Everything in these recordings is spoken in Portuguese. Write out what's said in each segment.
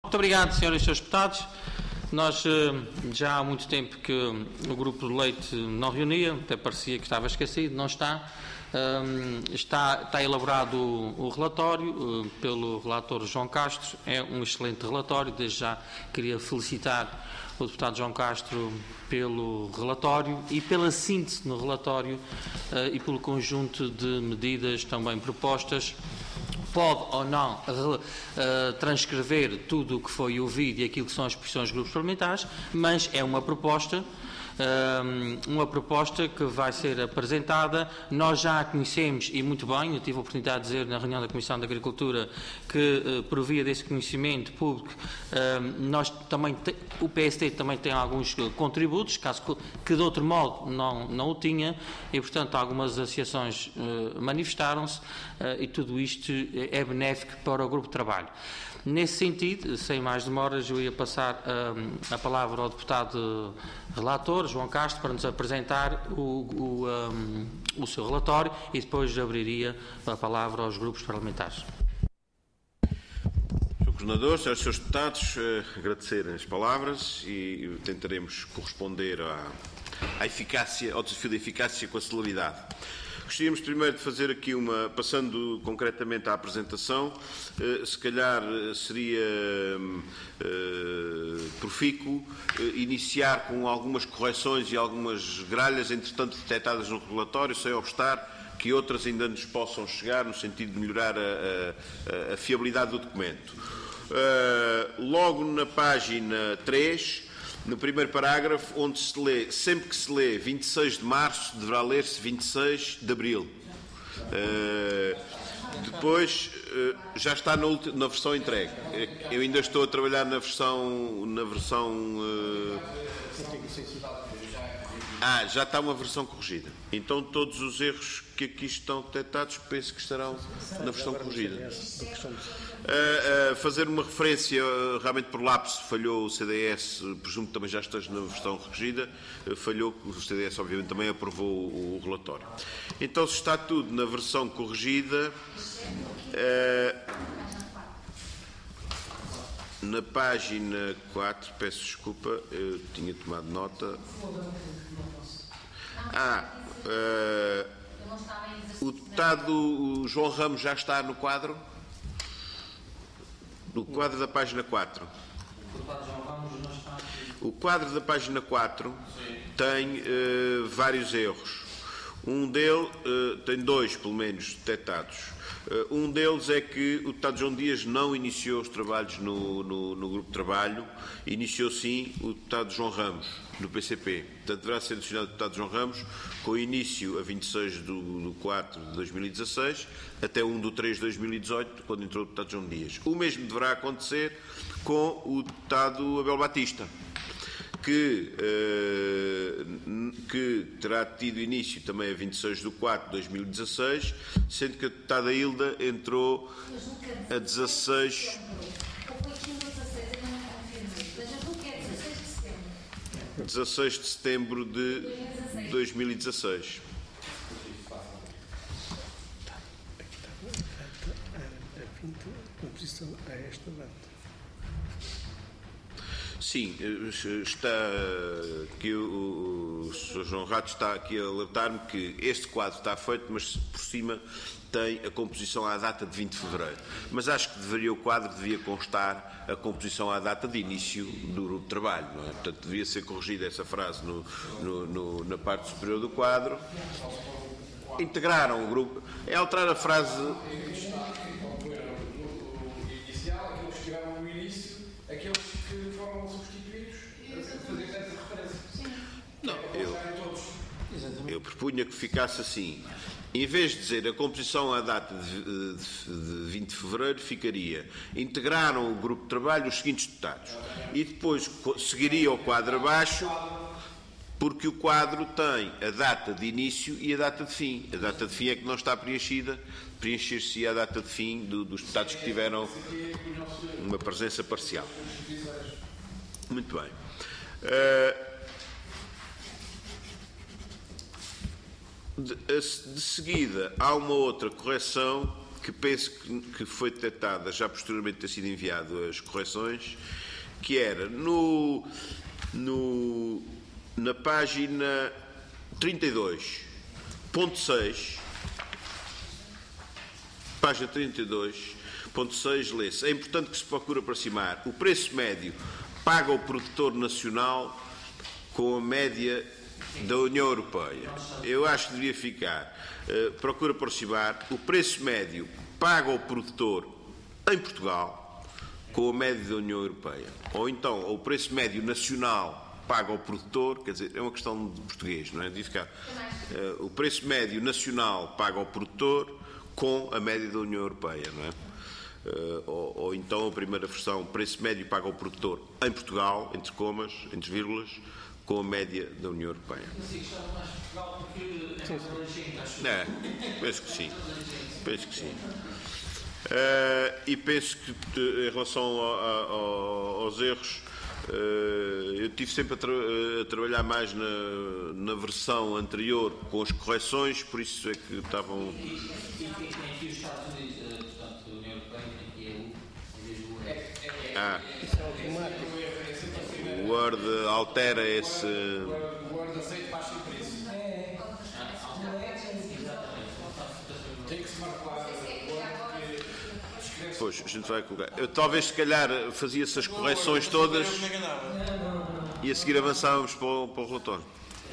Muito obrigado, senhoras e senhores deputados. Nós já há muito tempo que o Grupo de Leite não reunia, até parecia que estava esquecido, não está. Está elaborado o relatório pelo relator João Castro, é um excelente relatório, desde já queria felicitar o deputado João Castro pelo relatório e pela síntese no relatório e pelo conjunto de medidas também propostas. Pode ou não transcrever tudo o que foi ouvido e aquilo que são as posições dos grupos parlamentares, mas é uma proposta que vai ser apresentada. Nós já a conhecemos e muito bem, eu tive a oportunidade de dizer na reunião da Comissão de Agricultura que por via desse conhecimento público o PSD também tem alguns contributos, caso que de outro modo não o tinha, e portanto algumas associações manifestaram-se e tudo isto é benéfico para o grupo de trabalho. Nesse sentido, sem mais demoras, eu ia passar a palavra ao deputado relator, João Castro, para nos apresentar o seu relatório e depois abriria a palavra aos grupos parlamentares. Sr. Coordenador, senhores e senhores deputados, agradecer as palavras e tentaremos corresponder à eficácia, ao desafio da eficácia com a celeridade. Gostaríamos primeiro de fazer aqui passando concretamente à apresentação, se calhar seria profícuo iniciar com algumas correções e algumas gralhas, entretanto detectadas no relatório, sem obstar que outras ainda nos possam chegar no sentido de melhorar a fiabilidade do documento. Logo na página 3, no primeiro parágrafo, onde se lê, sempre que se lê 26 de março, deverá ler-se 26 de abril. Depois, já está na versão entregue. Eu ainda estou a trabalhar na versão já está uma versão corrigida. Então todos os erros que aqui estão detectados penso que estarão na versão corrigida. Fazer uma referência, realmente por lapso falhou o CDS, presumo que também já esteja na versão corrigida, falhou, o CDS obviamente também aprovou o relatório. Então se está tudo na versão corrigida, na página 4, peço desculpa, eu tinha tomado nota. O deputado João Ramos já está no quadro? No quadro da página 4. O quadro da página 4 tem vários erros. Um deles, tem dois, pelo menos, detectados. Um deles é que o deputado João Dias não iniciou os trabalhos no grupo de trabalho, iniciou sim o deputado João Ramos, no PCP. Portanto, deverá ser adicionado o deputado João Ramos, com início a 26 de 4 de 2016, até 1 de 3 de 2018, quando entrou o deputado João Dias. O mesmo deverá acontecer com o deputado Abel Batista, que terá tido início também a 26 de 4 de 2016, sendo que a deputada Hilda entrou a 16... 16 de setembro de 2016. A esta data. Sim, está aqui o Sr. João Rato está aqui a alertar-me que este quadro está feito, mas por cima tem a composição à data de 20 de fevereiro. Mas acho que o quadro devia constar a composição à data de início do grupo de trabalho, não é? Portanto, devia ser corrigida essa frase na parte superior do quadro. Integraram o grupo. É alterar a frase... Eu propunha que ficasse assim. Em vez de dizer a composição à data de 20 de fevereiro, ficaria: integraram o grupo de trabalho os seguintes deputados. E depois seguiria o quadro abaixo, porque o quadro tem a data de início e a data de fim. A data de fim é que não está preenchida, preencher-se a data de fim dos deputados que tiveram uma presença parcial. Muito bem. De seguida, há uma outra correção que penso que foi detectada, já posteriormente ter sido enviado as correções, que era na página 32.6, página 32.6, lê-se: é importante que se procure aproximar o preço médio paga ao produtor nacional com a média da União Europeia. Eu acho que deveria ficar, procura aproximar o preço médio paga ao produtor em Portugal com a média da União Europeia. Ou então, o preço médio nacional paga ao produtor, quer dizer, é uma questão de português, não é? Devia ficar, o preço médio nacional paga ao produtor com a média da União Europeia, não é? Ou então a primeira versão, preço médio paga ao produtor em Portugal, entre comas, entre vírgulas, com a média da União Europeia. Penso que sim. Penso que sim. E penso que em relação aos erros, eu estive sempre a trabalhar mais na versão anterior com as correções, por isso é que estavam... Aqui os Estados Unidos, portanto, a União Europeia, aqui é em vez do o Word altera esse... O Word aceita baixo em preço. Tem que se marcar o Word que escreve. Pois, a gente vai colocar. Eu, talvez, se calhar, fazia essas correções todas e a seguir avançávamos para o relatório.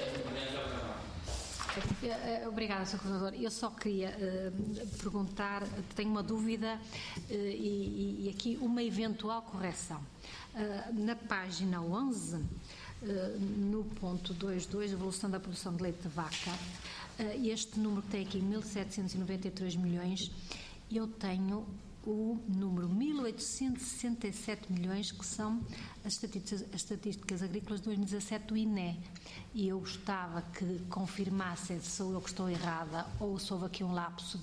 Obrigada, Sr. Coordenador. Eu só queria perguntar, tenho uma dúvida e aqui uma eventual correção. Na página 11, no ponto 2.2, evolução da produção de leite de vaca, este número que tem aqui, 1.793 milhões, eu tenho o número 1.867 milhões, que são as estatísticas agrícolas de 2017 do INE. E eu gostava que confirmassem se sou eu que estou errada ou se houve aqui um lapso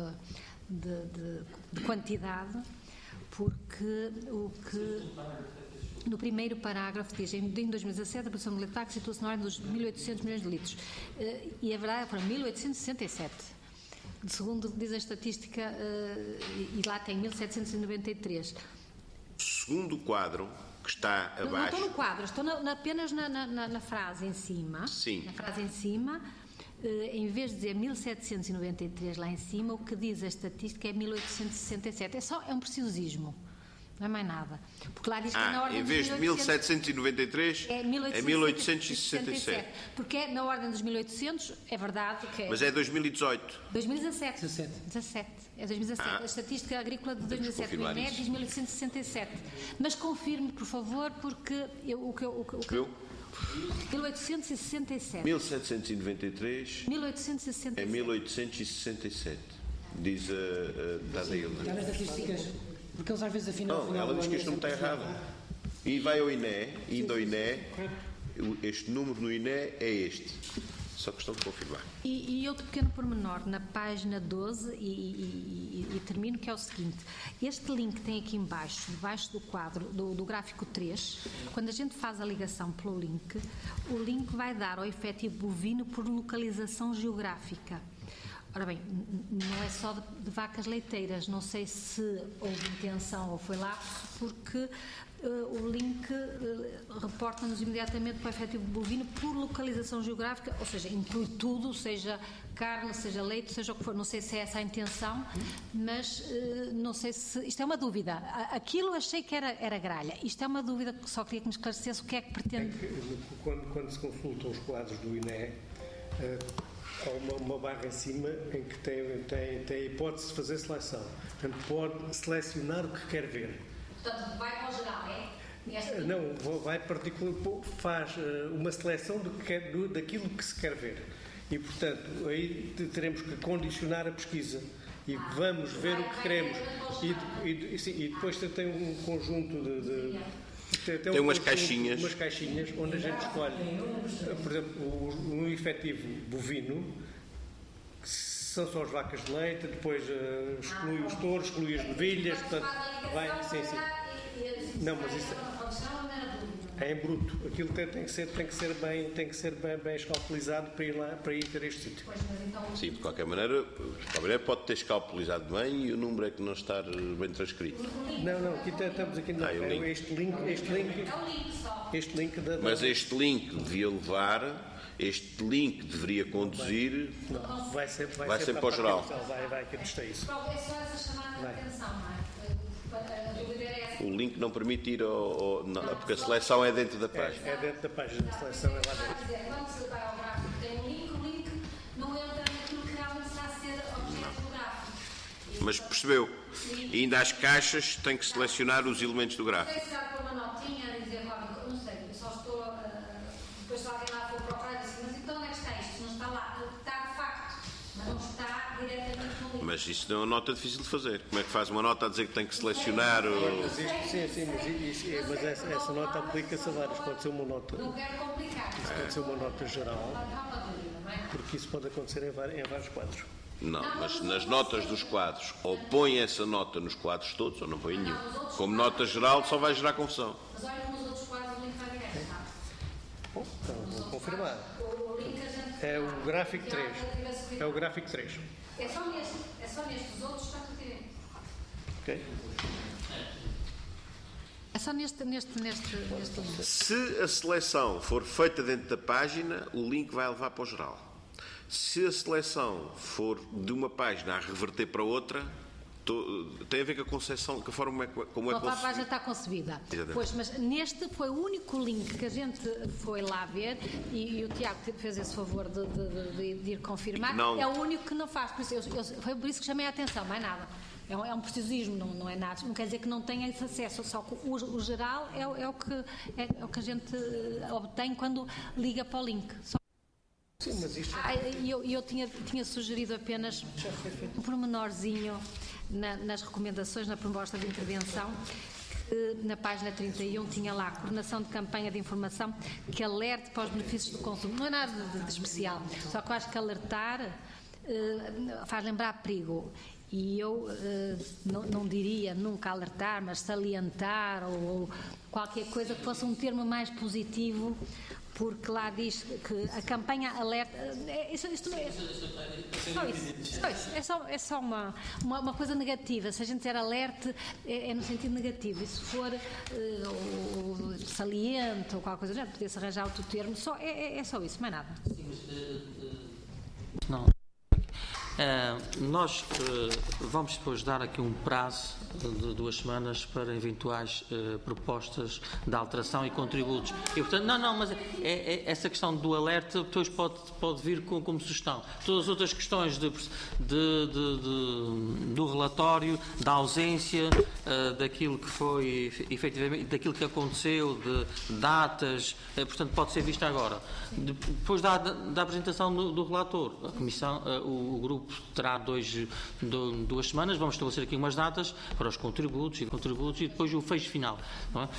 de quantidade, porque o que no primeiro parágrafo diz: em 2017 a produção de leite de vaca situa-se na ordem dos 1.800 milhões de litros, e a verdade é que foram 1.867. Segundo diz a estatística, e lá tem 1.793. Segundo quadro, que está abaixo... Não estou no quadro, estou apenas na frase em cima. Sim. Na frase em cima, em vez de dizer 1.793 lá em cima, o que diz a estatística é 1.867. É um preciosismo. Não é mais nada. Porque lá diz que é na ordem em vez de 1793 é 1867. Porque é na ordem dos 1800, é verdade que é... Mas é 2018. 2017. 17. É 2017. A estatística agrícola de 2017 do INE diz 1867. Mas confirme, por favor, porque o que eu 1867. 1793 1867. é 1867. Diz a Dada Hilda. Está nas estatísticas. Porque eles às vezes afinal... Não, ela diz que este número está errado. E vai ao INE, indo ao INE, este número no INE é este. Só questão de confirmar. E outro pequeno pormenor, na página 12, e termino, que é o seguinte: este link tem aqui debaixo do quadro, do gráfico 3, quando a gente faz a ligação pelo link, o link vai dar ao efetivo bovino por localização geográfica. Ora bem, não é só de vacas leiteiras, não sei se houve intenção ou foi lapso, porque o link reporta-nos imediatamente para o efetivo bovino por localização geográfica, ou seja, inclui tudo, seja carne, seja leite, seja o que for. Não sei se é essa a intenção, mas não sei se... Isto é uma dúvida. Aquilo achei que era gralha. Isto é uma dúvida que só queria que me esclarecesse o que é que pretende... Quando se consultam os quadros do INE, há uma barra em cima em que tem a hipótese de fazer seleção. Portanto, pode selecionar o que quer ver. Portanto, vai para o geral, é? Não, vai particular, faz uma seleção daquilo que se quer ver. E, portanto, aí teremos que condicionar a pesquisa. E vamos ver o que queremos. E depois tem um conjunto de tem umas caixinhas. Umas caixinhas onde a gente escolhe, por exemplo, no efetivo bovino, que são só as vacas de leite, depois exclui os touros, exclui as novilhas, portanto, vai, sim. Não, mas isso... É em bruto. Aquilo tem que ser bem escalpelizado para ir ter este sítio. Sim, de qualquer maneira pode ter escalpelizado bem e o número é que não está bem transcrito. Não, aqui estamos aqui este link da... Mas este link devia levar, este link deveria conduzir... Não, vai ser para o geral. Vai que testei isso. É só essa chamada de atenção, não é? O link não permite ir porque a seleção é dentro da página. É dentro da página de seleção, é lá dentro. Quando se vai ao gráfico, tem um link, o link não entra naquilo que realmente está a ser objeto do gráfico. Mas percebeu? E ainda as caixas tem que selecionar os elementos do gráfico. Não sei se dá para uma notinha a dizer qualquer coisa, não sei, eu só estou. Depois se alguém lá for procurar e diz, mas então onde é que está isto? Não está lá. Está de facto, mas não está diretamente no link. Mas isso não é uma nota difícil de fazer. Como é que faz uma nota a dizer que tem que selecionar Mas essa nota aplica-se a vários. Pode ser uma nota. Não quero complicar. Isso pode ser uma nota geral, Não há uma dúvida, não é? porque isso pode acontecer em vários quadros. Não, mas nas notas dos quadros, ou põe essa nota nos quadros todos, ou não põe nenhum. Como nota geral, só vai gerar confusão. Mas olha nos outros quadros o link vai direto, está? Bom, então vou confirmar. O link a gente. É o gráfico 3. É o gráfico 3. É só neste. Os outros está tudo direito. Ok? É só neste link. Se a seleção for feita dentro da página, o link vai levar para o geral. Se a seleção for de uma página a reverter para outra, tem a ver com a concepção, com a forma como é A página está concebida. Exatamente. Pois, mas neste foi o único link que a gente foi lá ver e o Tiago fez esse favor de ir confirmar. Não. É o único que não faz. Por isso, foi por isso que chamei a atenção, mais nada. É um preciosismo, não é nada. Não quer dizer que não tenha esse acesso, só que o geral é o que a gente obtém quando liga para o link. Sim, mas isto... Eu tinha sugerido apenas um pormenorzinho nas recomendações, na proposta de intervenção, que na página 31 tinha lá a coordenação de campanha de informação que alerte para os benefícios do consumo. Não é nada de especial, só que eu acho que alertar faz lembrar perigo. E eu não diria nunca alertar, mas salientar ou qualquer coisa que fosse um termo mais positivo, porque lá diz que a campanha alerta. Isto não é. É só uma coisa negativa. Se a gente disser alerte, é no sentido negativo. E se for saliente ou qualquer coisa, já podia-se arranjar outro termo. É só isso, mais nada. Não. Nós vamos depois dar aqui um prazo de 2 semanas para eventuais propostas de alteração e contributos. E, portanto, mas essa questão do alerta depois pode vir como sugestão. Todas as outras questões do relatório, da ausência, daquilo que foi efetivamente, daquilo que aconteceu, de datas, portanto, pode ser vista agora. Depois da apresentação do relator, a Comissão, o grupo terá 2 semanas, vamos estabelecer aqui umas datas para os contributos e depois o fecho final. Não é?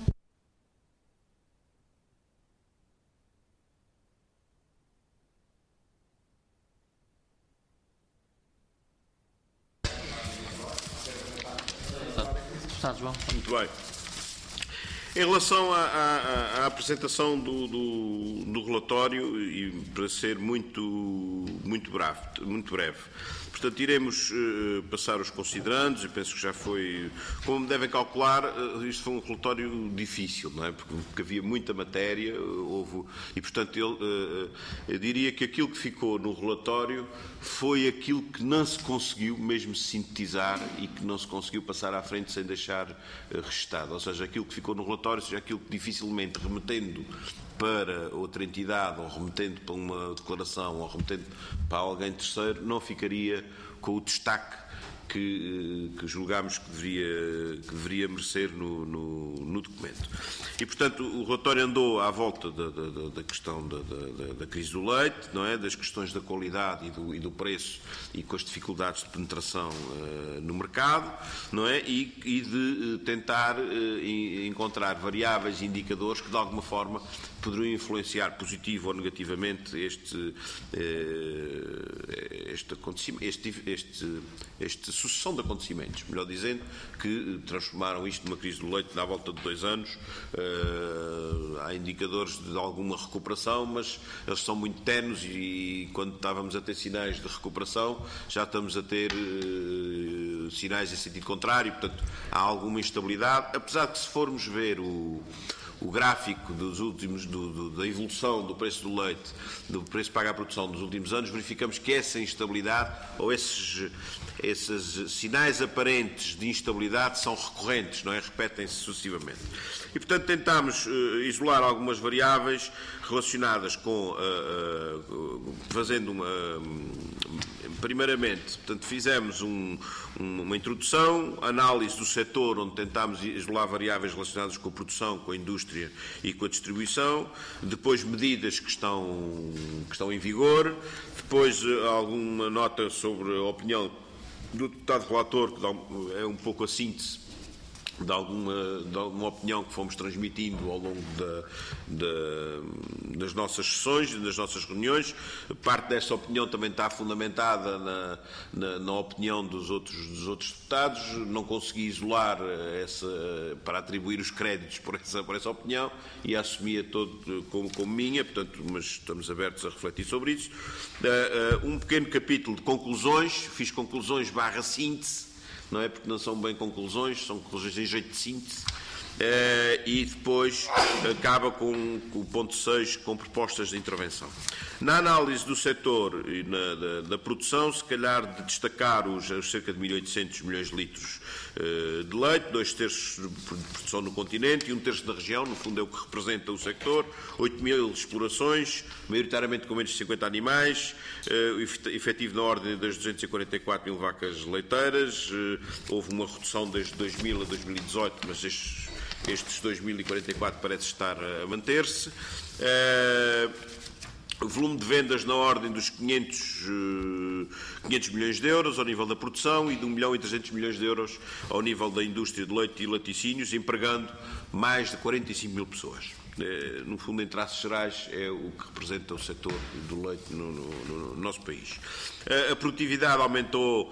Está, João? Muito bem. Em relação à apresentação do relatório, e para ser muito breve, portanto, iremos passar os considerandos, eu penso que já foi, como devem calcular, isto foi um relatório difícil, não é? Porque havia muita matéria, e portanto eu diria que aquilo que ficou no relatório foi aquilo que não se conseguiu mesmo sintetizar e que não se conseguiu passar à frente sem deixar registado, ou seja, aquilo que ficou no relatório, seja aquilo que dificilmente remetendo para outra entidade, ou remetendo para uma declaração, ou remetendo para alguém terceiro, não ficaria com o destaque que julgámos que deveria merecer no documento. E, portanto, o relatório andou à volta da questão da crise do leite, não é? Das questões da qualidade e do preço e com as dificuldades de penetração no mercado, não é? E de tentar encontrar variáveis e indicadores que, de alguma forma, poderiam influenciar positivo ou negativamente esta sucessão de acontecimentos, melhor dizendo, que transformaram isto numa crise do leite à volta de 2 anos. Há indicadores de alguma recuperação, mas eles são muito tenues e quando estávamos a ter sinais de recuperação já estamos a ter sinais em sentido contrário, portanto há alguma instabilidade, apesar de, se formos ver o gráfico dos últimos, da evolução do preço do leite, do preço pago à produção dos últimos anos, verificamos que essa instabilidade ou esses sinais aparentes de instabilidade são recorrentes, não é? Repetem-se sucessivamente. E, portanto, tentámos isolar algumas variáveis relacionadas com, fazendo primeiramente, portanto, fizemos uma introdução, análise do setor, onde tentámos isolar variáveis relacionadas com a produção, com a indústria e com a distribuição, depois medidas que estão em vigor, depois alguma nota sobre a opinião do deputado relator, que é um pouco a síntese de alguma opinião que fomos transmitindo ao longo das nossas sessões, das nossas reuniões. Parte dessa opinião também está fundamentada na opinião dos outros deputados. Não consegui isolar para atribuir os créditos por essa opinião e a assumia todo como minha, portanto, mas estamos abertos a refletir sobre isso. Um pequeno capítulo de conclusões, fiz conclusões / síntese, não é? Porque não são bem conclusões, são conclusões em jeito de síntese. E depois acaba com o ponto 6, com propostas de intervenção. Na análise do setor e da produção, se calhar de destacar os cerca de 1.800 milhões de litros de leite, 2/3 de produção no continente e 1/3 da região, no fundo é o que representa o sector, 8.000 explorações, maioritariamente com menos de 50 animais, efetivo na ordem das 244.000 vacas leiteiras. Houve uma redução desde 2000 a 2018, mas estes 2.044 parece estar a manter-se. Volume de vendas na ordem dos 500 milhões de euros ao nível da produção e de 1.300 milhões de euros ao nível da indústria de leite e laticínios, empregando mais de 45.000 pessoas. No fundo, em traços gerais, é o que representa o setor do leite no nosso país. A produtividade aumentou,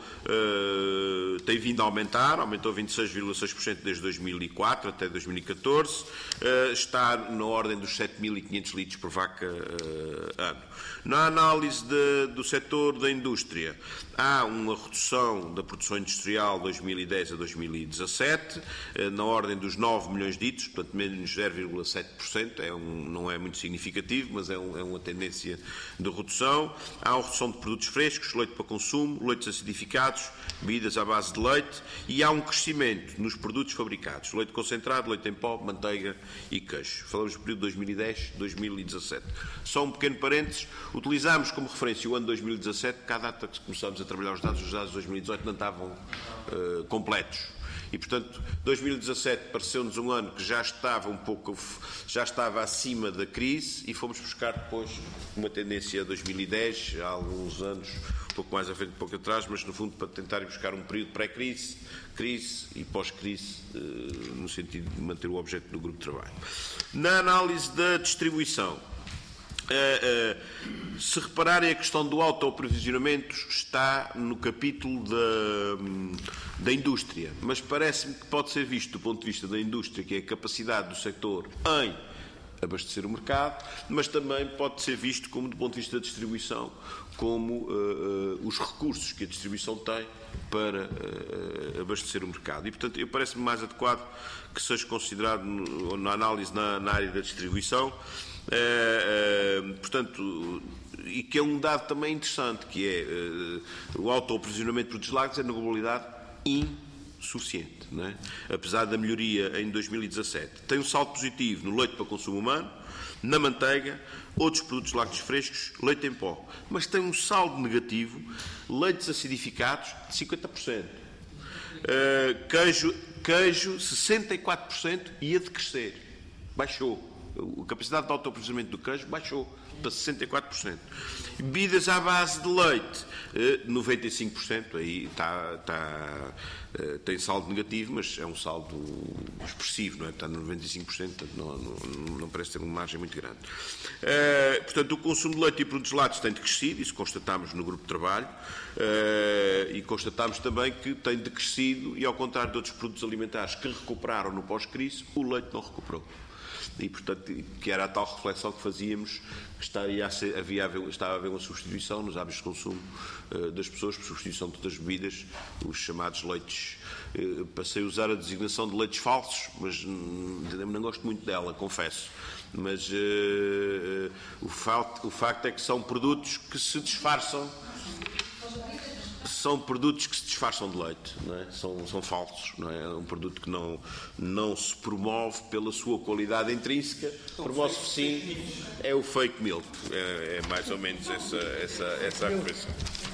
tem vindo a aumentar, aumentou 26,6% desde 2004 até 2014, está na ordem dos 7.500 litros por vaca ano. Na análise do setor da indústria, há uma redução da produção industrial de 2010 a 2017, na ordem dos 9 milhões de litros, portanto menos 0,7%, não é muito significativo, mas é uma tendência de redução. Há uma redução de produtos frescos, leite para consumo, leites acidificados, bebidas à base de leite, e há um crescimento nos produtos fabricados, leite concentrado, leite em pó, manteiga e queijo. Falamos do período 2010-2017. Só um pequeno parênteses, utilizámos como referência o ano 2017, porque à data que começámos a trabalhar os dados de 2018 não estavam completos. E, portanto, 2017 pareceu-nos um ano que já estava acima da crise e fomos buscar depois uma tendência a 2010, há alguns anos, um pouco mais à frente, um pouco atrás, mas no fundo para tentar ir buscar um período pré-crise, crise e pós-crise, no sentido de manter o objeto do grupo de trabalho. Na análise da distribuição, se repararem, a questão do autoaprovisionamento está no capítulo da indústria, mas parece-me que pode ser visto do ponto de vista da indústria, que é a capacidade do setor em abastecer o mercado, mas também pode ser visto como, do ponto de vista da distribuição, como os recursos que a distribuição tem para abastecer o mercado. E, portanto, parece-me mais adequado que seja considerado na análise na área da distribuição. Portanto, e que é um dado também interessante, que é o autoaprovisionamento de produtos lácteos é na globalidade insuficiente, não é? Apesar da melhoria em 2017. Tem um saldo positivo no leite para consumo humano, na manteiga, outros produtos lácteos frescos, leite em pó, mas tem um saldo negativo, leites acidificados de 50%, queijo 64% e a de crescer, baixou. A capacidade de autoprocessamento do queijo baixou para 64%. Bebidas à base de leite, 95%. Aí tem saldo negativo, mas é um saldo expressivo, não é? Está no 95%, portanto não parece ter uma margem muito grande. Portanto, o consumo de leite e produtos lácteos tem decrescido, isso constatámos no grupo de trabalho, e constatámos também que tem decrescido, e ao contrário de outros produtos alimentares que recuperaram no pós-crise, o leite não recuperou. E, portanto, que era a tal reflexão que fazíamos, que estava a haver uma substituição nos hábitos de consumo das pessoas, por substituição de todas as bebidas, os chamados leites. Passei a usar a designação de leites falsos, mas não gosto muito dela, confesso. Mas o facto é que são produtos que se disfarçam. São produtos que se disfarçam de leite, não é? São falsos, não é? É um produto que não se promove pela sua qualidade intrínseca, promove-se sim, é o fake milk, é mais ou menos essa afirmação.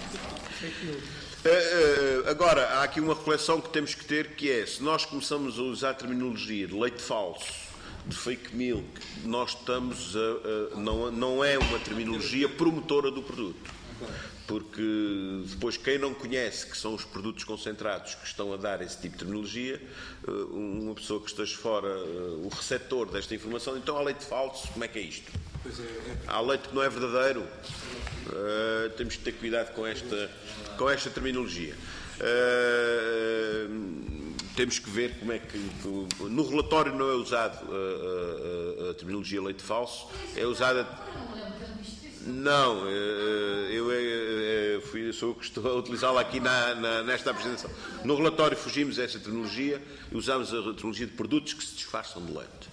Agora, há aqui uma reflexão que temos que ter, que é, se nós começamos a usar a terminologia de leite falso, de fake milk, nós estamos não é uma terminologia promotora do produto. Porque depois quem não conhece que são os produtos concentrados que estão a dar esse tipo de terminologia, uma pessoa que esteja fora, o receptor desta informação, então há leite falso, como é que é isto? Há leite que não é verdadeiro? Temos que ter cuidado com esta terminologia. Temos que ver como é que... No relatório não é usado a terminologia leite falso, é usada... Não, sou eu que estou a utilizá-la aqui nesta apresentação. No relatório fugimos a essa terminologia e usámos a terminologia de produtos que se disfarçam de leite.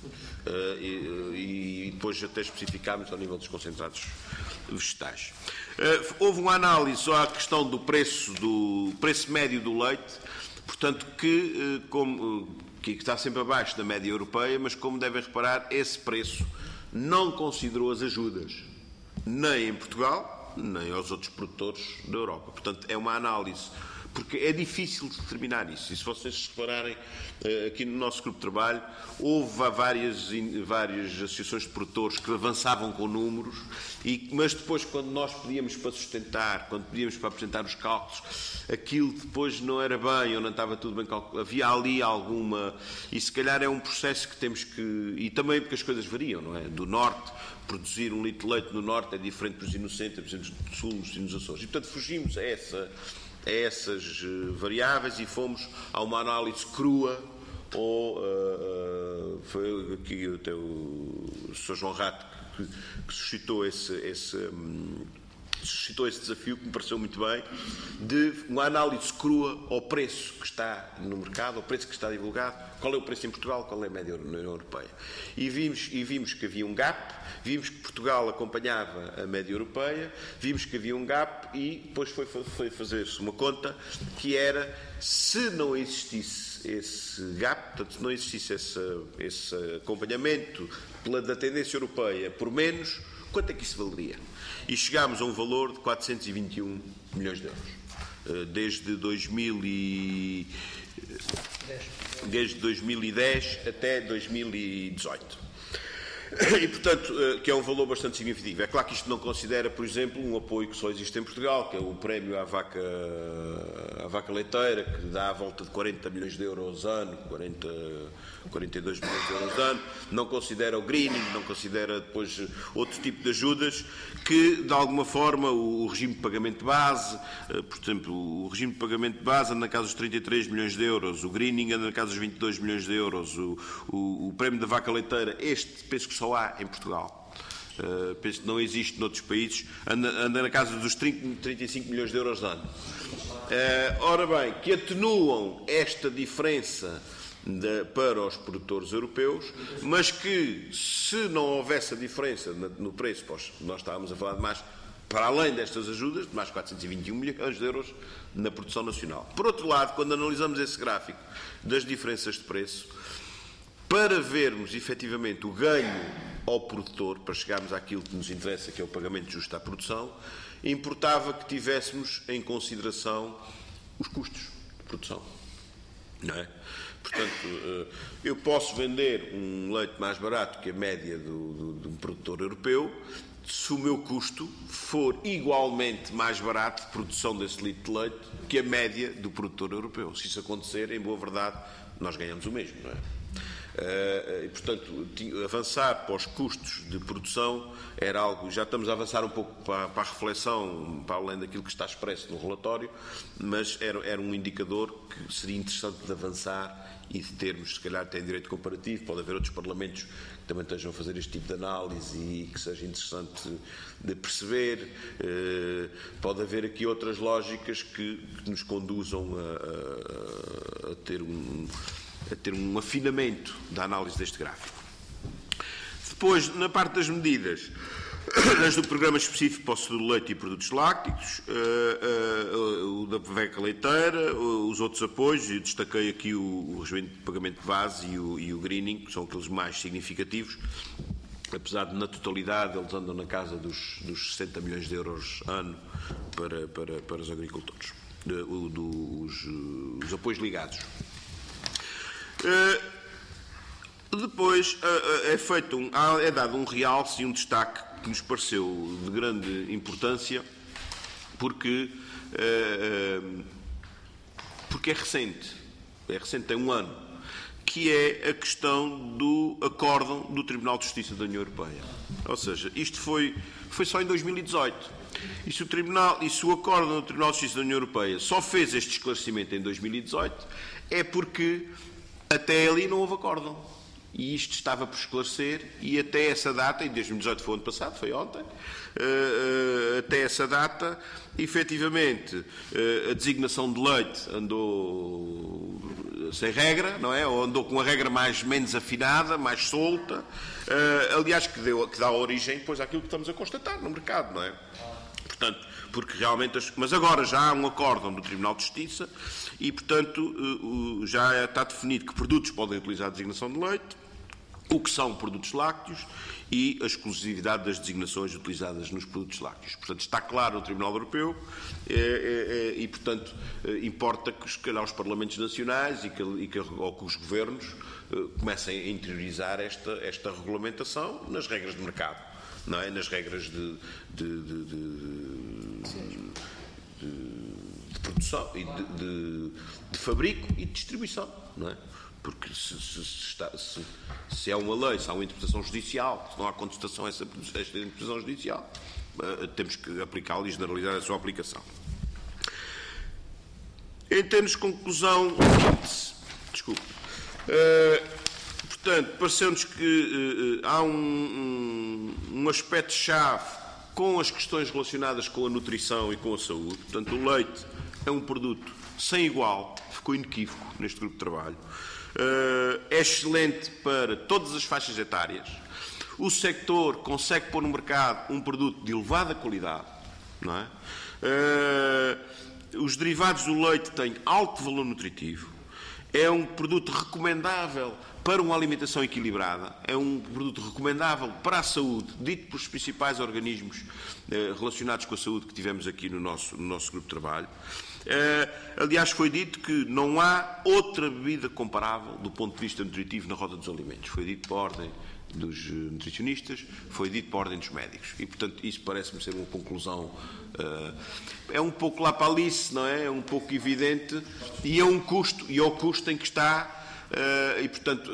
E depois até especificámos ao nível dos concentrados vegetais. Houve uma análise só à questão do preço médio do leite, portanto, que está sempre abaixo da média europeia, mas como devem reparar, esse preço não considerou as ajudas, nem em Portugal, nem aos outros produtores da Europa. Portanto, é uma análise, porque é difícil de determinar isso. E se vocês repararem, aqui no nosso grupo de trabalho, houve várias associações de produtores que avançavam com números, mas depois, quando nós pedíamos para sustentar, quando pedíamos para apresentar os cálculos, aquilo depois não era bem, ou não estava tudo bem calculado. Havia ali alguma... E se calhar é um processo que temos que... E também porque as coisas variam, não é? Do norte, produzir um litro de leite no norte é diferente de produzir no centro, por exemplo, no sul, nos Açores. E, portanto, fugimos a essas variáveis e fomos a uma análise crua, foi aqui até o Sr. João Rato que suscitou esse desafio, que me pareceu muito bem, de uma análise crua ao preço que está no mercado, ao preço que está divulgado, qual é o preço em Portugal, qual é a média na União Europeia. E vimos que havia um gap, vimos que Portugal acompanhava a média europeia, vimos que havia um gap e depois foi fazer-se uma conta que era, se não existisse esse gap, portanto, se não existisse esse acompanhamento da tendência europeia por menos, quanto é que isso valeria? E chegámos a um valor de 421 milhões de euros. Desde 2010 até 2018. E, portanto, que é um valor bastante significativo. É claro que isto não considera, por exemplo, um apoio que só existe em Portugal, que é o prémio à vaca leiteira, que dá à volta de 40 milhões de euros ano, 42 milhões de euros ano. Não considera o greening, não considera depois outro tipo de ajudas que, de alguma forma, o regime de pagamento de base, por exemplo, o regime de pagamento de base anda na casa dos 33 milhões de euros, o greening anda na casa dos 22 milhões de euros, o prémio da vaca leiteira, este penso que só há em Portugal. Penso que não existe noutros países, anda na casa dos 35 milhões de euros ano. Ora bem, que atenuam esta diferença para os produtores europeus, mas que, se não houvesse a diferença no preço, nós estávamos a falar de mais, para além destas ajudas, de mais 421 milhões de euros na produção nacional. Por outro lado, quando analisamos esse gráfico das diferenças de preço, para vermos efetivamente o ganho ao produtor, para chegarmos àquilo que nos interessa, que é o pagamento justo à produção, importava que tivéssemos em consideração os custos de produção. Não é? Portanto, eu posso vender um leite mais barato que a média de um produtor europeu se o meu custo for igualmente mais barato de produção desse litro de leite que a média do produtor europeu. Se isso acontecer, em boa verdade, nós ganhamos o mesmo, não é? E, portanto, avançar para os custos de produção era algo, já estamos a avançar um pouco para a reflexão, para além daquilo que está expresso no relatório, mas era um indicador que seria interessante de avançar e de termos, se calhar, tem direito comparativo, pode haver outros parlamentos que também estejam a fazer este tipo de análise e que seja interessante de perceber. Pode haver aqui outras lógicas que nos conduzam a ter um afinamento da análise deste gráfico. Depois, na parte das medidas, as do programa específico para o setor do leite e produtos lácteos, o da vaca leiteira, os outros apoios, e destaquei aqui o regime de pagamento de base e o greening, que são aqueles mais significativos, apesar de, na totalidade, eles andam na casa dos 60 milhões de euros ano para os agricultores, os apoios ligados. Depois é dado um realce e um destaque que nos pareceu de grande importância porque é recente, tem um ano, que é a questão do acórdão do Tribunal de Justiça da União Europeia. Ou seja, isto foi só em 2018. E se o acórdão do Tribunal de Justiça da União Europeia só fez este esclarecimento em 2018, é porque até ali não houve acórdão. E isto estava por esclarecer, e até essa data, e 2018 foi o ano passado, foi ontem, até essa data, efetivamente, a designação de leite andou sem regra, não é? Ou andou com a regra menos afinada, mais solta, aliás, que dá origem depois àquilo que estamos a constatar no mercado, não é? Portanto, porque realmente... Mas agora já há um acórdão do Tribunal de Justiça e, portanto, já está definido que produtos podem utilizar a designação de leite, o que são produtos lácteos e a exclusividade das designações utilizadas nos produtos lácteos. Portanto, está claro no Tribunal Europeu e, portanto, importa que, se calhar, os Parlamentos Nacionais ou que os Governos comecem a interiorizar esta regulamentação nas regras de mercado, não é? Nas regras de produção e de fabrico e de distribuição, não é? Porque se há uma lei, se há uma interpretação judicial, se não há contestação a esta interpretação judicial, temos que aplicá-la e generalizar a sua aplicação. Em termos de conclusão, portanto, pareceu-nos que há um aspecto-chave com as questões relacionadas com a nutrição e com a saúde. Portanto, o leite é um produto sem igual, ficou inequívoco neste grupo de trabalho. É excelente para todas as faixas etárias. O sector consegue pôr no mercado um produto de elevada qualidade, não é? Os derivados do leite têm alto valor nutritivo. É um produto recomendável para uma alimentação equilibrada, é um produto recomendável para a saúde, dito pelos principais organismos relacionados com a saúde que tivemos aqui no nosso grupo de trabalho. Aliás, foi dito que não há outra bebida comparável do ponto de vista nutritivo na roda dos alimentos. Foi dito pela ordem dos nutricionistas, foi dito pela ordem dos médicos. E, portanto, isso parece-me ser uma conclusão... é um pouco lá para Alice, não é? É um pouco evidente e é um custo, e é o custo em que está... e, portanto...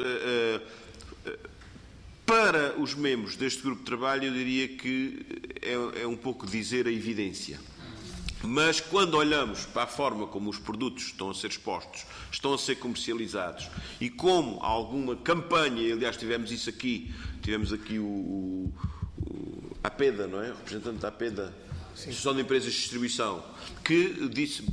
para os membros deste grupo de trabalho, eu diria que é um pouco dizer a evidência. Mas quando olhamos para a forma como os produtos estão a ser expostos, estão a ser comercializados e como alguma campanha, e aliás tivemos aqui o APEDA, não é? O representante da APEDA, Associação de Empresas de Distribuição, que disse,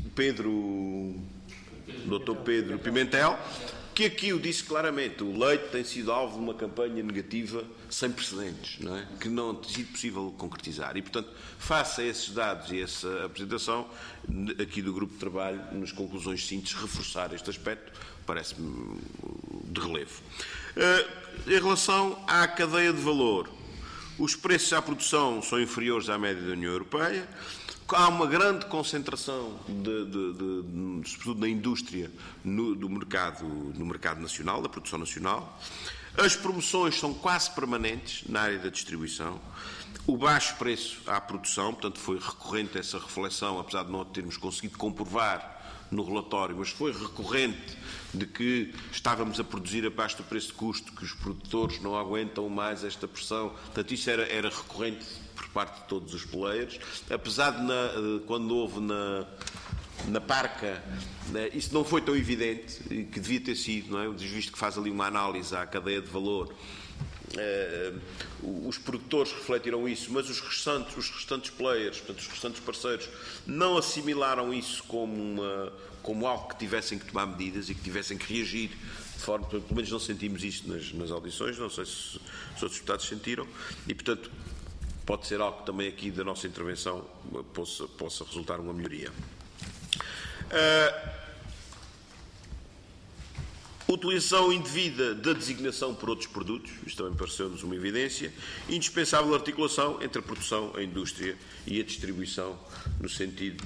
Dr. Pedro Pimentel, que aqui o disse claramente, o leite tem sido alvo de uma campanha negativa sem precedentes, não é? Que não tem sido possível concretizar. E, portanto, face a esses dados e essa apresentação, aqui do grupo de trabalho, nas conclusões simples, reforçar este aspecto, parece-me de relevo. Em relação à cadeia de valor, Os preços à produção são inferiores à média da União Europeia. Há uma grande concentração, sobretudo na indústria, no mercado nacional, da produção nacional. As promoções são quase permanentes na área da distribuição. O baixo preço à produção, portanto, foi recorrente essa reflexão, apesar de não termos conseguido comprovar no relatório, mas foi recorrente de que estávamos a produzir abaixo do preço de custo, que os produtores não aguentam mais esta pressão. Portanto, isso era recorrente por parte de todos os players, apesar de quando houve na parca, isso não foi tão evidente, que devia ter sido, não é? Visto que faz ali uma análise à cadeia de valor, os produtores refletiram isso, mas os restantes players, portanto, os restantes parceiros, não assimilaram isso como algo que tivessem que tomar medidas e que tivessem que reagir de forma, pelo menos não sentimos isto nas audições, não sei se os outros deputados sentiram, e portanto pode ser algo que também aqui da nossa intervenção possa resultar uma melhoria. Utilização indevida da designação por outros produtos, isto também pareceu-nos uma evidência. Indispensável articulação entre a produção, a indústria e a distribuição, no sentido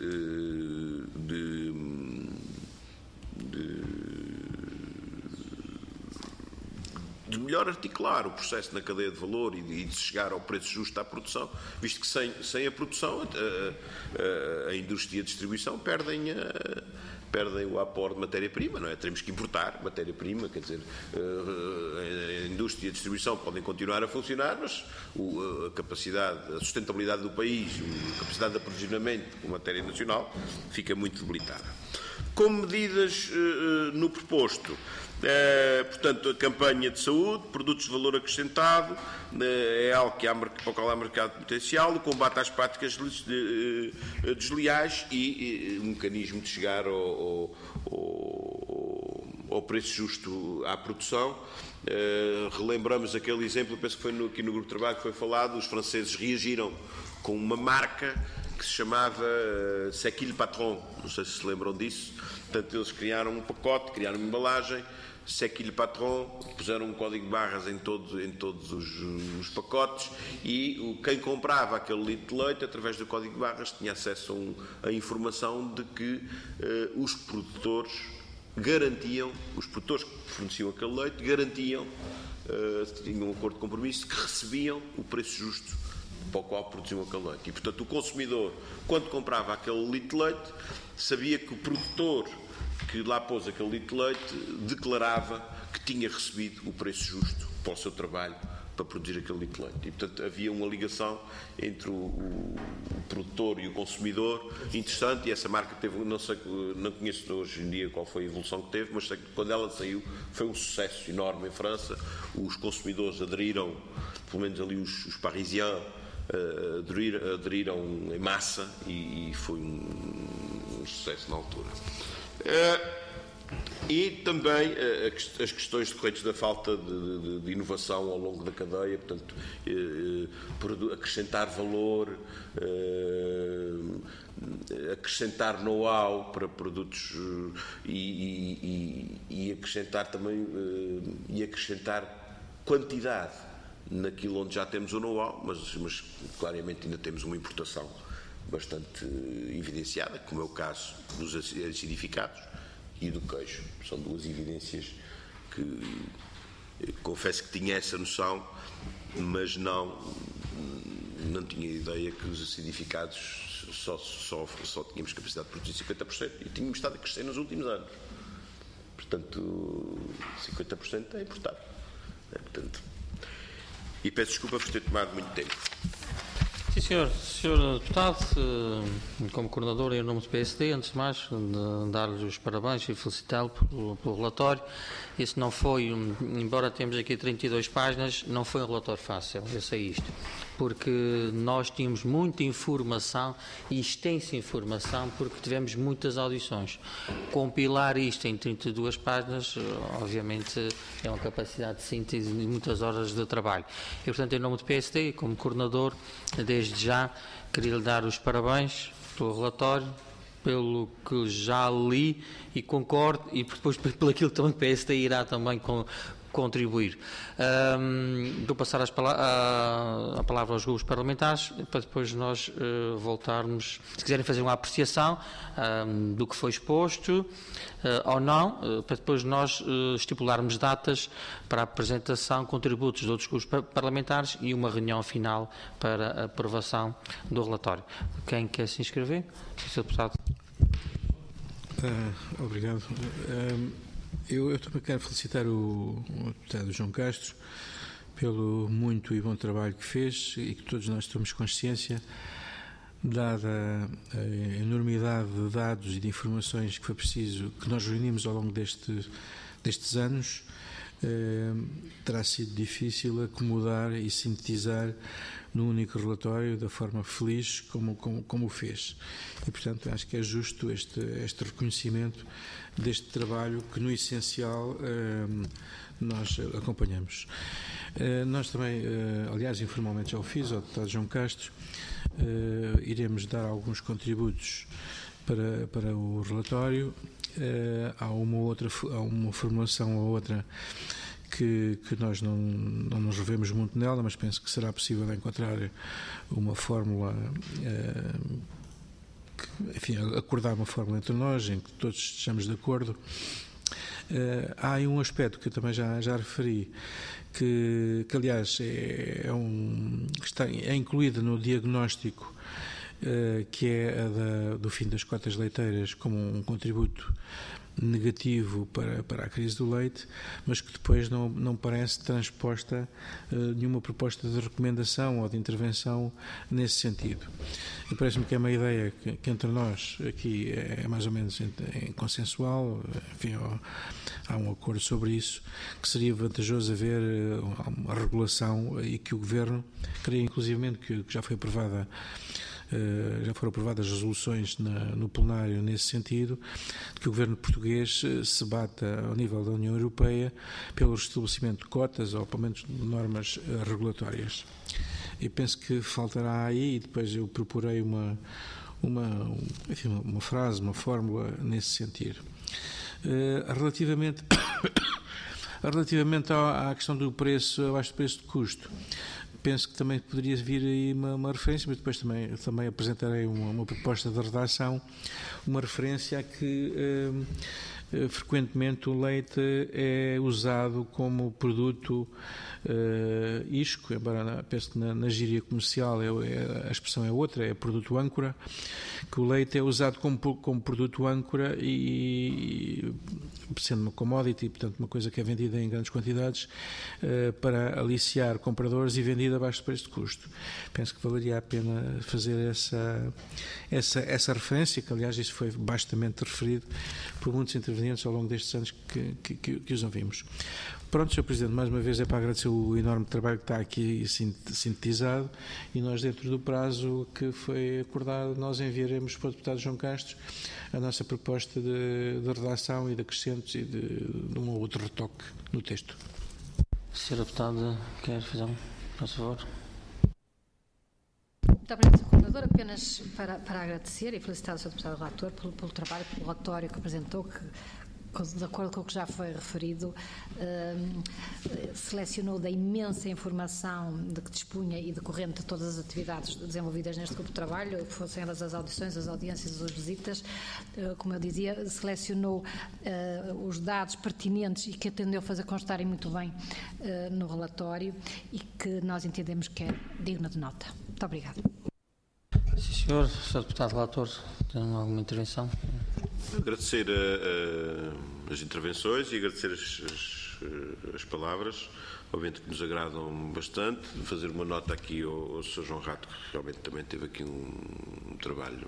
de melhor articular o processo na cadeia de valor e de chegar ao preço justo à produção, visto que sem a produção a indústria e a distribuição perdem o aporte de matéria-prima, não é? Teremos que importar matéria-prima, quer dizer, a indústria e a distribuição podem continuar a funcionar, mas a sustentabilidade do país, a capacidade de aprovisionamento com matéria nacional fica muito debilitada. Como medidas no proposto, portanto, a campanha de saúde, produtos de valor acrescentado, é algo para o qual há mercado potencial, o combate às práticas desleais e um mecanismo de chegar ao preço justo à produção. Relembramos aquele exemplo, penso que foi aqui no grupo de trabalho que foi falado, os franceses reagiram com uma marca que se chamava C'est qui le patron, não sei se lembram disso. Portanto, eles criaram um pacote, criaram uma embalagem, C'est qui le patron, puseram um código de barras em todos os pacotes e quem comprava aquele litro de leite, através do código de barras, tinha acesso a informação de que os produtores que forneciam aquele leite, garantiam, tinham um acordo de compromisso, que recebiam o preço justo para o qual produziam aquele leite. E, portanto, o consumidor, quando comprava aquele litro de leite, sabia que o produtor que lá pôs aquele litro de leite declarava que tinha recebido o preço justo para o seu trabalho para produzir aquele litro de leite. E, portanto, havia uma ligação entre o produtor e o consumidor interessante, e essa marca teve, não conheço hoje em dia qual foi a evolução que teve, mas sei que quando ela saiu foi um sucesso enorme em França, os consumidores aderiram, pelo menos ali os parisiens, aderiram em massa e foi um sucesso na altura. E também as questões decorrentes da falta de inovação ao longo da cadeia, portanto, acrescentar valor, acrescentar know-how para produtos e acrescentar também acrescentar quantidade naquilo onde já temos o know-how, mas claramente ainda temos uma importação bastante evidenciada, como é o caso dos acidificados e do queijo. São duas evidências que confesso que tinha essa noção, mas não tinha ideia que os acidificados só tínhamos capacidade de produzir 50% e tínhamos estado a crescer nos últimos anos. Portanto, 50% é importado. E peço desculpa por ter tomado muito tempo. Sim, senhor deputado, como coordenador em nome do PSD, antes de mais, dar-lhe os parabéns e felicitá-lo pelo relatório. Isso não foi, embora temos aqui 32 páginas, não foi um relatório fácil, eu sei isto, porque nós tínhamos muita informação e extensa informação, porque tivemos muitas audições. Compilar isto em 32 páginas, obviamente, é uma capacidade de síntese e muitas horas de trabalho. E, portanto, em nome do PSD, como coordenador, desde já, queria lhe dar os parabéns pelo relatório, pelo que já li e concordo, e depois pelo aquilo também que o PSD irá também contribuir. Vou passar a palavra aos grupos parlamentares para depois nós voltarmos, se quiserem fazer uma apreciação do que foi exposto ou não, para depois nós estipularmos datas para a apresentação, contributos de outros grupos parlamentares e uma reunião final para a aprovação do relatório. Quem quer se inscrever? Sr. Deputado. Obrigado. Eu também quero felicitar o deputado João Castro pelo muito e bom trabalho que fez e que todos nós temos consciência, dada a enormidade de dados e de informações que foi preciso, que nós reunimos ao longo destes anos, terá sido difícil acomodar e sintetizar num único relatório da forma feliz como o fez. E, portanto, acho que é justo este reconhecimento deste trabalho que, no essencial, nós acompanhamos. Nós também, aliás, informalmente já o fiz, ao deputado João Castro, iremos dar alguns contributos para o relatório. Há uma formulação ou outra que nós não nos revemos muito nela, mas penso que será possível encontrar uma fórmula, acordar uma fórmula entre nós, em que todos estejamos de acordo. Há aí um aspecto que eu também já referi, que aliás é incluído no diagnóstico, que é a do fim das cotas leiteiras como um contributo negativo para a crise do leite, mas que depois não parece transposta nenhuma proposta de recomendação ou de intervenção nesse sentido. E parece-me que é uma ideia que entre nós aqui é mais ou menos consensual, enfim, há um acordo sobre isso, que seria vantajoso haver uma regulação e que o Governo, creio inclusivamente que já foi aprovada. Já foram aprovadas resoluções no plenário nesse sentido, de que o Governo português se bata ao nível da União Europeia pelo estabelecimento de cotas ou pelo menos de normas regulatórias. E penso que faltará aí, e depois eu procurei uma frase, uma fórmula nesse sentido. Relativamente à questão do preço, abaixo do preço de custo, penso que também poderia vir aí uma referência, mas depois também apresentarei uma proposta de redação, uma referência a que frequentemente o leite é usado como produto isco, embora penso que na gíria comercial a expressão é outra, é produto âncora, que o leite é usado como produto âncora e sendo uma commodity, portanto uma coisa que é vendida em grandes quantidades para aliciar compradores e vendida abaixo do preço de custo. Penso que valeria a pena fazer essa referência, que aliás isso foi bastante referido por muitos intervenientes ao longo destes anos que os ouvimos. Pronto, Sr. Presidente, mais uma vez é para agradecer o enorme trabalho que está aqui sintetizado e nós, dentro do prazo que foi acordado, nós enviaremos para o deputado João Castro a nossa proposta de redação e de acrescentos e de um ou outro retoque no texto. Sr. Deputado, quer fazer por favor? Muito obrigada, Sr. Coordenador. Apenas para agradecer e felicitar o Sr. Deputado Relator pelo trabalho, pelo relatório que apresentou, que, de acordo com o que já foi referido, selecionou da imensa informação de que dispunha e decorrente de todas as atividades desenvolvidas neste grupo de trabalho, fossem elas as audições, as audiências, as visitas, como eu dizia, selecionou os dados pertinentes e que atendeu a fazer constarem muito bem no relatório e que nós entendemos que é digno de nota. Muito obrigada. Sim, senhor. Sr. Deputado Relator, tem alguma intervenção? Agradecer as intervenções e agradecer as palavras, obviamente que nos agradam bastante. Fazer uma nota aqui ao Sr. João Rato, que realmente também teve aqui um trabalho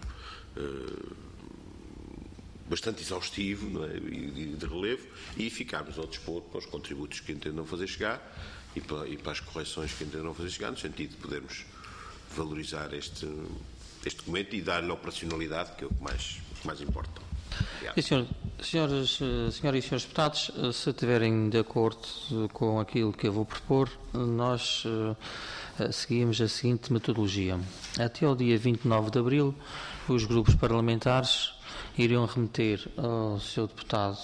bastante exaustivo, não é? E de relevo, e ficarmos ao dispor para os contributos que entendam fazer chegar e para as correções que entendam fazer chegar, no sentido de podermos valorizar este documento e dar-lhe operacionalidade, que é o que mais importa. E, senhoras e senhores deputados, se estiverem de acordo com aquilo que eu vou propor, nós seguimos a seguinte metodologia. Até ao dia 29 de abril, os grupos parlamentares iriam remeter ao seu deputado,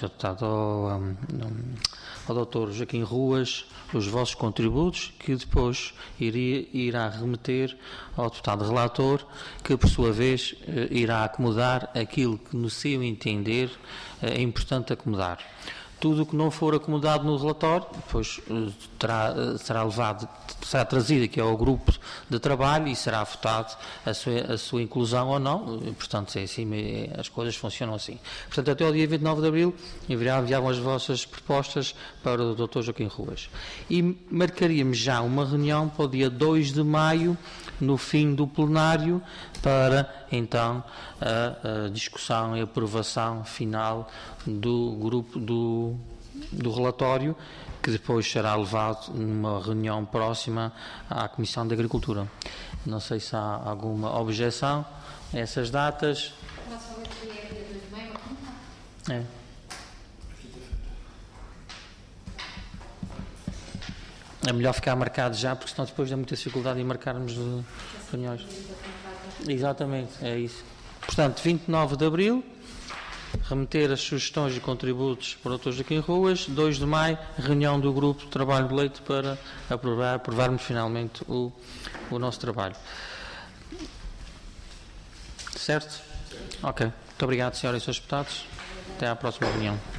ao Dr. Joaquim Ruas, os vossos contributos, que depois irá remeter ao deputado relator, que por sua vez irá acomodar aquilo que no seu entender é importante acomodar. Tudo o que não for acomodado no relatório, depois será trazido aqui ao grupo de trabalho e será votado a sua inclusão ou não. Portanto, é assim, as coisas funcionam assim. Portanto, até o dia 29 de abril enviavam as vossas propostas para o Dr. Joaquim Ruas. E marcaríamos já uma reunião para o dia 2 de maio, no fim do plenário, para então a discussão e aprovação final do grupo do relatório, que depois será levado numa reunião próxima à Comissão de Agricultura. Não sei se há alguma objeção a essas datas. É. É melhor ficar marcado já, porque senão depois dá muita dificuldade em marcarmos reuniões. Exatamente, é isso. Portanto, 29 de abril, remeter as sugestões e contributos para o Dr. Joaquim Ruas. 2 de maio, reunião do Grupo de Trabalho de Leite para aprovarmos finalmente o nosso trabalho. Certo? Ok. Muito obrigado, senhoras e senhores deputados. Até à próxima reunião.